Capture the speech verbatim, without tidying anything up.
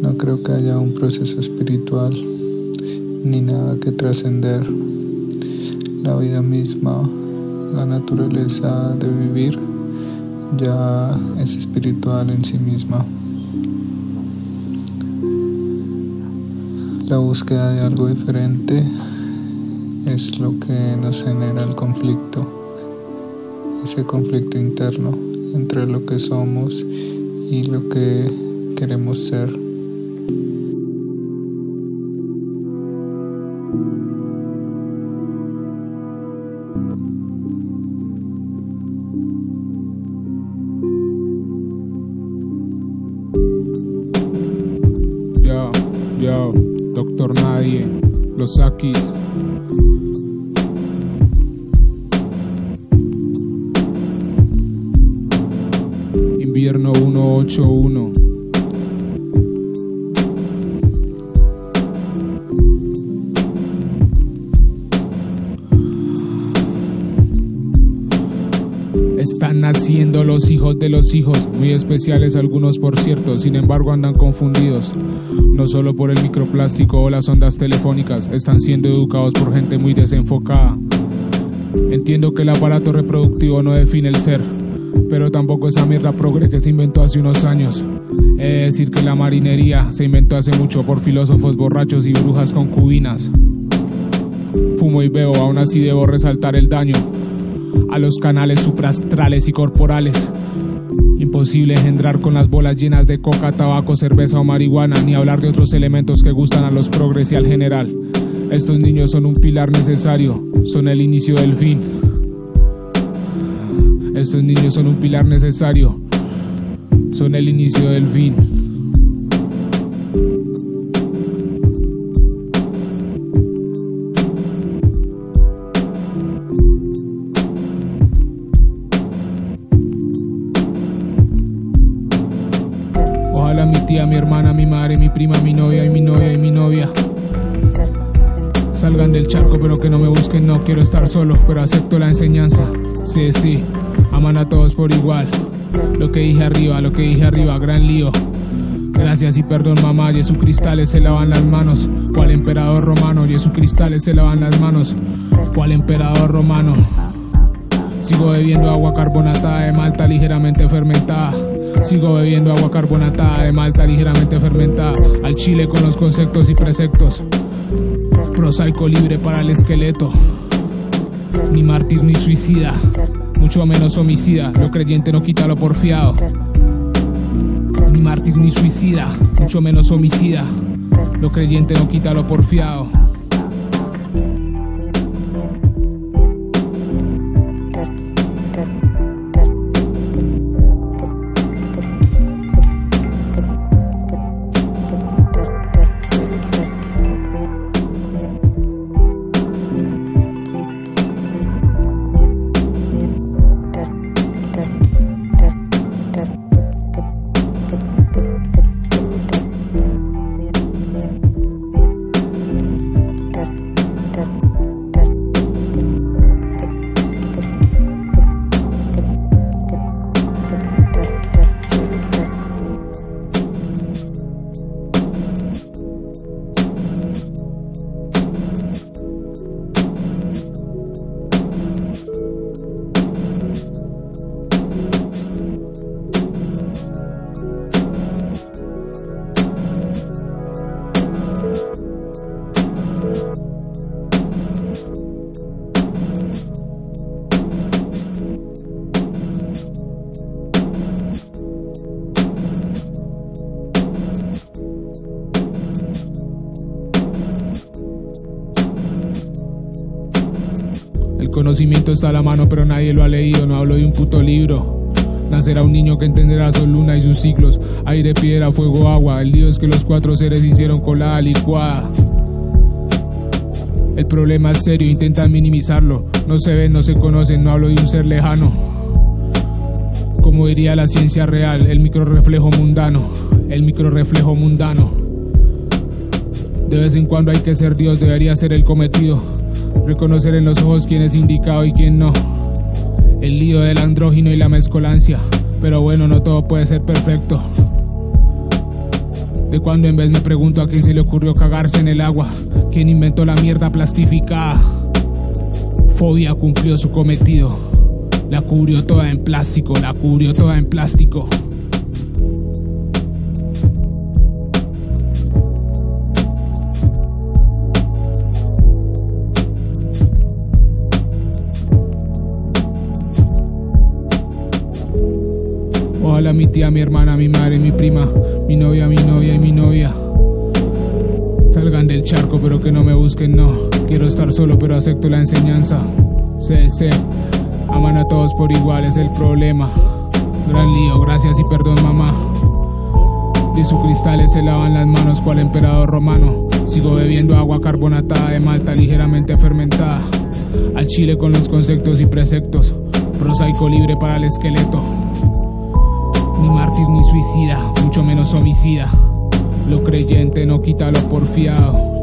No creo que haya un proceso espiritual ni nada que trascender. La vida misma, la naturaleza de vivir, ya es espiritual en sí misma. La búsqueda de algo diferente es lo que nos genera el conflicto, ese conflicto interno entre lo que somos y lo que queremos ser. Yo, yo, Doctor Nadie, Los Akis. Invierno uno ocho uno. Están naciendo los hijos de los hijos, muy especiales algunos por cierto, sin embargo andan confundidos. No solo por el microplástico o las ondas telefónicas, están siendo educados por gente muy desenfocada. Entiendo que el aparato reproductivo no define el ser, pero tampoco esa mierda progre que se inventó hace unos años. He de decir que la marinería se inventó hace mucho por filósofos borrachos y brujas concubinas. Fumo y veo, aún así debo resaltar el daño a los canales suprastrales y corporales. Imposible engendrar con las bolas llenas de coca, tabaco, cerveza o marihuana, ni hablar de otros elementos que gustan a los progres y al general. Estos niños son un pilar necesario, son el inicio del fin. Estos niños son un pilar necesario, son el inicio del fin. Ojalá mi tía, mi hermana, mi madre, mi prima, mi novia y mi novia y mi novia salgan del charco, pero que no me busquen, no quiero estar solo, pero acepto la enseñanza. Sí, sí, aman a todos por igual. Lo que dije arriba, lo que dije arriba, gran lío. Gracias y perdón mamá, Jesucristales se lavan las manos. ¿Cuál emperador romano? Jesucristales se lavan las manos. ¿Cuál emperador romano? Sigo bebiendo agua carbonatada de malta ligeramente fermentada. Sigo bebiendo agua carbonatada de malta ligeramente fermentada. Al chile con los conceptos y preceptos. Prosaico libre para el esqueleto. Ni mártir ni suicida, mucho menos homicida. Lo creyente no quita lo porfiado. Ni mártir ni suicida, mucho menos homicida. Lo creyente no quita lo porfiado. El conocimiento está a la mano, pero nadie lo ha leído. No hablo de un puto libro. Nacerá un niño que entenderá Sol, Luna y sus ciclos. Aire, piedra, fuego, agua. El lío es que los cuatro seres hicieron colada licuada. El problema es serio, intentan minimizarlo. No se ven, no se conocen, no hablo de un ser lejano. Como diría la ciencia real, el microrreflejo mundano. El microrreflejo mundano. De vez en cuando hay que ser Dios, debería ser el cometido. Reconocer en los ojos quién es indicado y quién no. El lío del andrógino y la mezcolancia. Pero bueno, no todo puede ser perfecto. De cuando en vez me pregunto a quién se le ocurrió cagarse en el agua, quién inventó la mierda plastificada. Fobia cumplió su cometido, la cubrió toda en plástico, la cubrió toda en plástico. Ojalá mi tía, mi hermana, mi madre, mi prima, mi novia, mi novia y mi novia salgan del charco, pero que no me busquen, no. Quiero estar solo, pero acepto la enseñanza. Sé, sé, aman a todos por igual, es el problema. Gran lío, gracias y perdón, mamá. De sus cristales se lavan las manos cual emperador romano. Sigo bebiendo agua carbonatada de malta ligeramente fermentada. Al chile con los conceptos y preceptos. Prosaico libre para el esqueleto. Ni mártir ni suicida, mucho menos homicida. Lo creyente no quita lo porfiado.